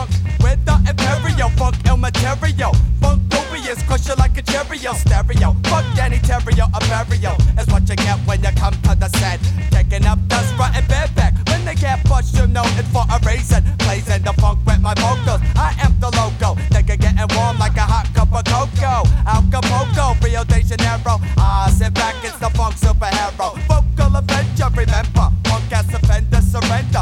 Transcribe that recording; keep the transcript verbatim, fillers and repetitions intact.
funk with the imperial funk ill material. Funk dubious, crush you like a Cheerio stereo. Fuck Danny Terrio, a burial is what you get when you come to the set. Taking up dust, right and bed back. When they get bust, you know it's for a reason.